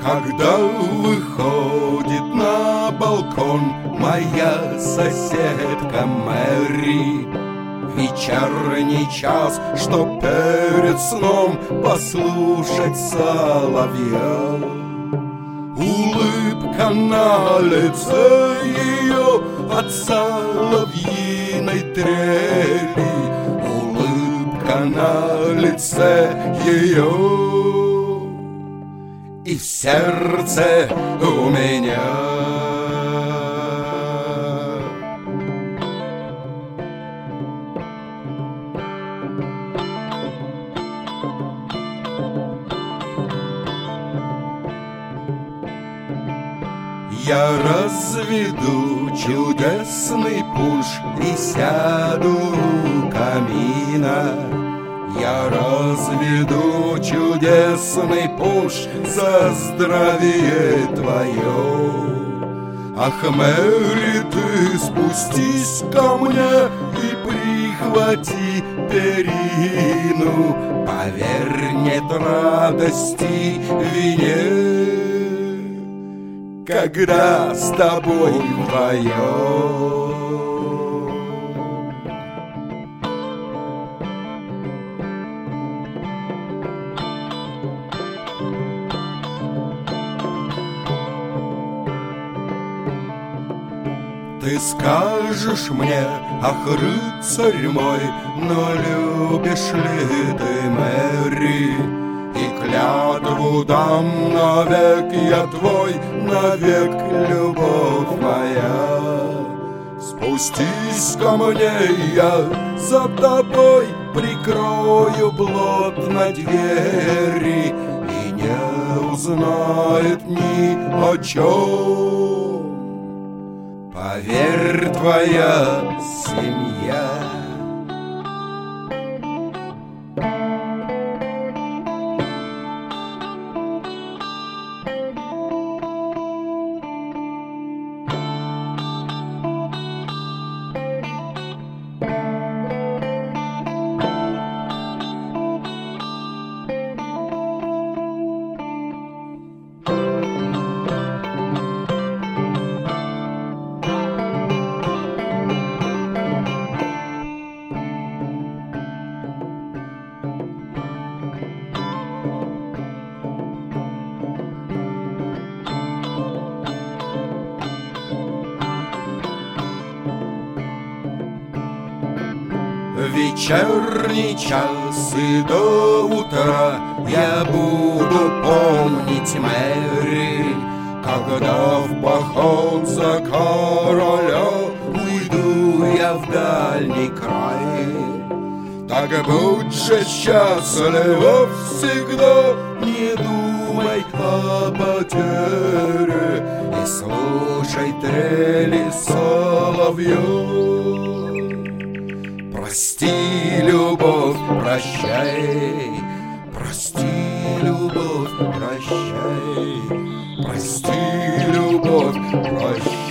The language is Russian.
Когда выходит на балкон моя соседка Мэри, вечерний час, чтоб перед сном послушать соловья. Улыбка на лице ее от соловьиной трели, улыбка на лице ее, и в сердце у меня. Я разведу чудесный пунш и сяду у камина. Я разведу чудесный пунш за здравие твое. Ах, Мэри, ты спустись ко мне и прихвати перину. Поверь, нет радости вине, когда с тобой вдвоем. Ты скажешь мне, ах, рыцарь мой, но любишь ли ты Мэри? И клятву дам навек я твой, навек любовь моя. Спустись ко мне, я за тобой прикрою плотно двери, и не узнает ни о чем, поверь, твоя семья. Вечерний час и до утра я буду помнить Мэри. Когда в поход за короля уйду я в дальний край, так будь же счастлива всегда, не думай о потере и слушай трели соловьев. Прости, любовь, прощай, прости, любовь, прощай, прости, любовь, прощай.